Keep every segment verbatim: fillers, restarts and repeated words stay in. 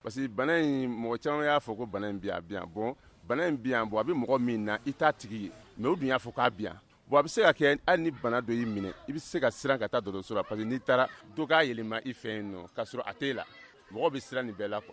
parce que bana in mɔgɔ caman y'a fɔ ko bana in bi a bien bon bana in bi an bon a bɛ mɔgɔ min na i t'a tigi ye mais o dun y'a fɔ k'a bi an bon a bɛ se ka kɛ hali ni bana dɔ y'i minɛ i bɛ se ka siran ka taa dɔgɔtɔrɔso la parce que n'i taara dɔ k'a yɛlɛma i fɛ yen nɔ k'a sɔrɔ a t'e la mɔgɔ bɛ siran nin bɛɛ la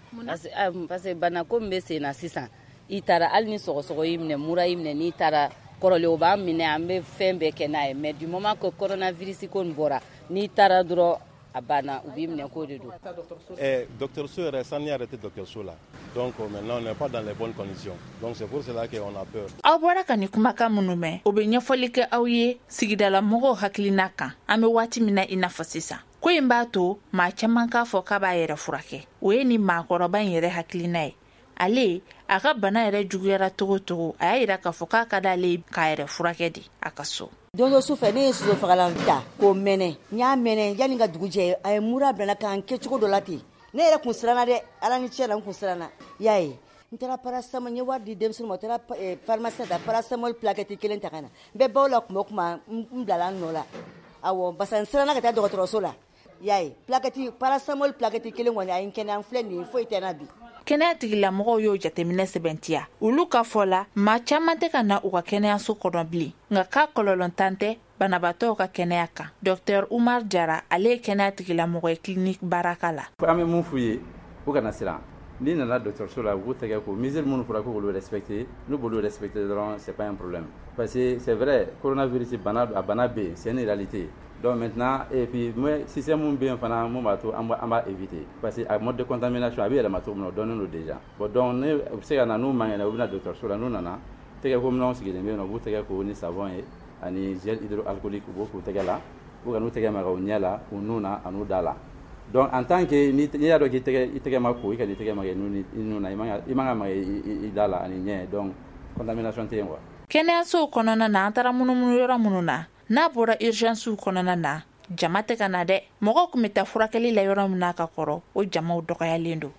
quoi. parce que bana ko min bɛ sen na sisan i taara hali ni sɔgɔsɔgɔ y'i minɛ mura y'i minɛ n'i taara kɔrɔlen o b'an minɛ an bɛ fɛn bɛɛ kɛ n'a ye mais du moment que coronavirus ko nin bɔra n'i taara dɔrɔn a banna u b'i minɛ k'o de don. Eh, dɔgɔtɔrɔso yɛrɛ sani arrêté dɔgɔtɔrɔso la donc maintenant on n'est pas dans les bonnes conditions donc c'est pour cela qu'on a peur. Aw bɔra ka ni kumakan minnu mɛn o bɛ ɲɛfɔli kɛ aw ye sigidala mɔgɔw hakilina kan an bɛ waati min na i n'a fɔ sisan ko in b'a to maa caman k'a fɔ k'a b'a yɛrɛ furakɛ o ye ni maakɔrɔba in yɛrɛ hakilina ye ale a ka bana yɛrɛ juguyara togo togo a y'a yira k'a fɔ k'a ka d'ale k'a yɛrɛ furakɛ de a ka so. Don dɔ su fɛ ne ye soso fagalan ta k'o mɛnɛ n y'a mɛnɛ yanni ka dugu jɛ a ye mura bila k'an kɛ cogo dɔ la ten ne yɛrɛ kun siranna dɛ ala ni cɛ la n kun siranna y'a ye n taara paracetamol n ye wari di denmisɛnnin ma o taara pharmacie ta paracetamol plaquette kelen ta ka na n bɛ baw la kuma o kuma n bilala n nɔ la awɔ parce que n siranna ka taa dɔgɔtɔrɔso la y'a ye plaquette paracetamol plaquette kelen kɔni a ye n kɛnɛya n filɛ nin ye foyi tɛ n na bi. Kɛnɛya tigilamɔgɔw y'o jateminɛ sɛbɛntiya olu ka fɔ la maa caman tɛ ka na u ka kɛnɛyaso kɔnɔ bilen nka k'a kɔlɔlɔntan tɛ banabaatɔw ka kɛnɛya kan. Docteur Umar Jara ale ye kɛnɛya tigilamɔgɔ ye clinique baraka la. An bɛ mun f'u ye u kana siran n'i nana dɔgɔtɔrɔso la u k'u tɛgɛ ko mesures minnu fɔra k'olu respecter n'u b'olu respecter dɔrɔn c'est pas un problème parce que c'est vrai coronavirus bana a bana bɛ yen c'est une réalité. Donc maintenant, et puis moi, si c'est mon bien, on va éviter. Parce que à mode de contamination, il y a des matériaux nous donnent déjà. Bon, donc, c'est que nous mangeons, nous avons docteur sur la nous nana. C'est que comme nous sommes les mêmes, nous avons qu'on savon et un gel hydroalcoolique ou beaucoup de là, ou nous avons un là, ou nous na, à nous dala. Donc en tant que ni il y a d'autres qui te qui ma couille, qui te qui ma nous nous na, il m'a il m'a ma il dala, ani donc contamination t'es quoi. Kɛnɛyasow kɔnɔna na an taara munumunu yɔrɔ minnu na n'a bɔra urgencew kɔnɔna na jama tɛ ka na dɛ mɔgɔw kun bɛ taa furakɛli la yɔrɔ min n'a ka kɔrɔ o jamaw dɔgɔyalen don.